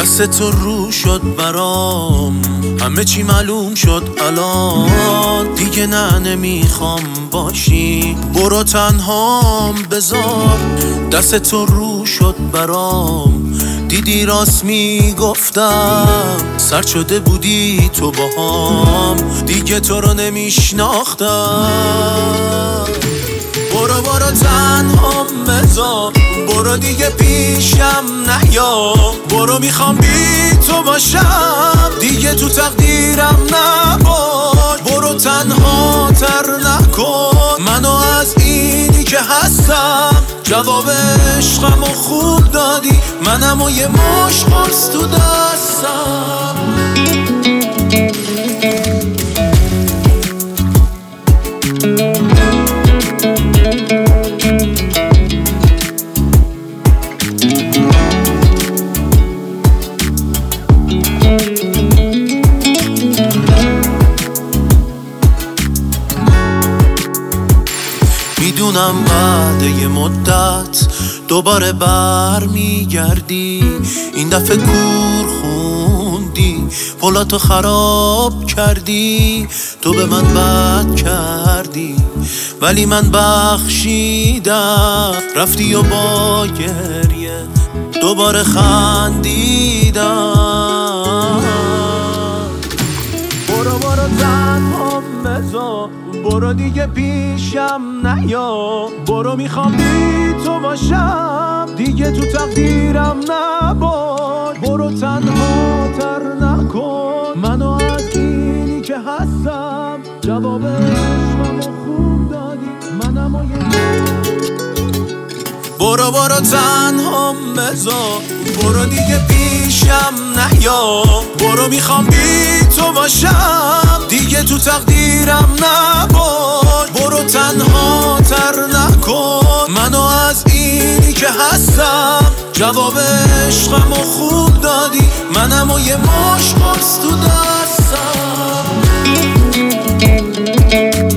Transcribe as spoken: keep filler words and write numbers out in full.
دست تو رو شد برام، همه چی معلوم شد الان. دیگه نه نمیخوام باشی، برو تنهام بذار. دست تو رو شد برام، دیدی راست میگفتم، سرد شده بودی تو باهام، دیگه تو رو نمیشناختم. برو برو تنهام بذار، برو دیگه پیشم نیا، برو میخوام بی تو باشم، دیگه تو تقدیرم نباش. برو تنها تر نکن منو از اینی که هستم، جواب عشقمو خوب دادی، منم و یه مش قرص تو دستم. میدونم بعد یه مدت دوباره بر میگردی، این دفعه کور خوندی، پلاتو خراب کردی، تو به من بد کردی ولی من بخشیدم، رفتی و با گریه دوباره خندیدم. برو برو تنهام بذار، برو دیگه پیشم نیا، برو میخوام بی تو باشم، دیگه تو تقدیرم نباش. برو تنها تر نکن منو از اینی که هستم، جواب عشقمو خوب دادی، منم و یه برو برو تنهام بذار، برو دیگه پیشم نیا، برو میخوام بی تو باشم، دیگه تو تقدیرم نباش. برو تنها تر نکن منو از اینی که هستم، جواب عشقمو خوب دادی، منم و یه مش قرص تو دستم.